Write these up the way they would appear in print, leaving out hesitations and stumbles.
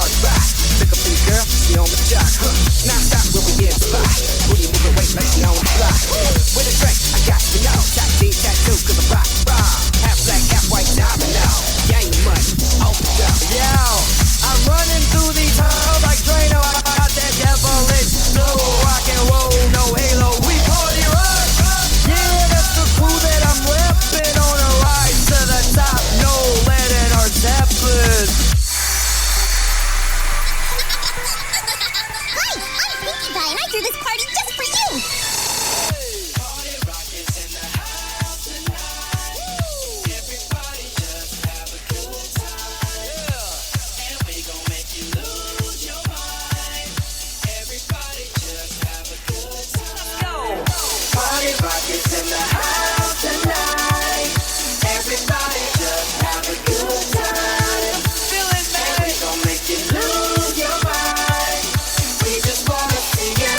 party rock. Look up in the girl, she on the jock. Non-stop when we get the spot. Booty moving weight like she on the block. With a drink, I got to know. Shot D tattoo, cause I rock raw. Half black, half white, diamond now. Gang money, open up. Yo, I'm running through these halls like Drano. I got that devilish flow. Rock and roll, no halo. We party rock. Yeah, that's the crew that I'm repping on a rise to the top. No lead in our Zeppelin. Hi, I'm Pinkie Pie, and I threw this party just for you. Party rockers in the house tonight. Everybody just have a good time. And we gon' make you lose your mind. Everybody just have a good time. Party rockers in the house tonight. Everybody just have a good time. Feeling And we gon' make you lose your mind. We just wanna see you.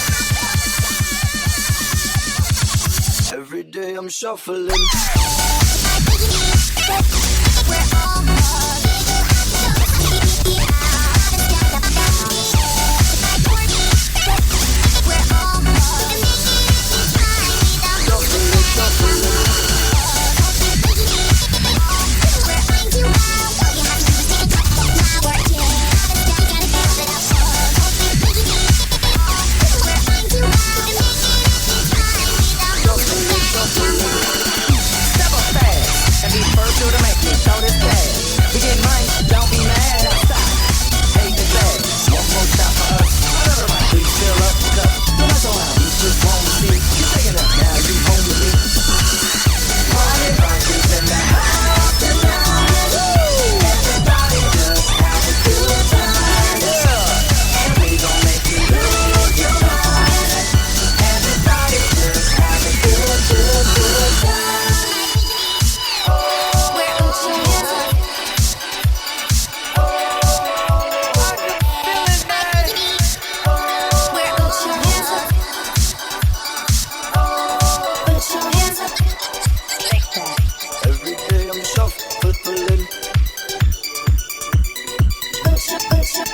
Every day I'm shuffling. We're all Step up fast and be first to the make me show this fast. We get money, don't be mad outside. Hate the flag. One more shot for us. Another round. We fill up the cup. Don't mess around. We just want to see you taking up now. You home with me. Party rockers in the house tonight. Everybody just have a good time. And we gon' make you lose your mind. Everybody just have a good time. We're Uchi Music. We're Uchi Music. Uchi Music. Every day I'm shuffling. Uchi, Uchi.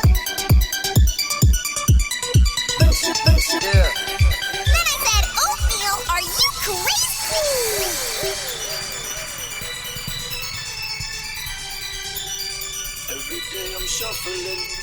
Uchi, Uchi. Yeah. Then I said, oatmeal, are you crazy? Every day I'm shuffling.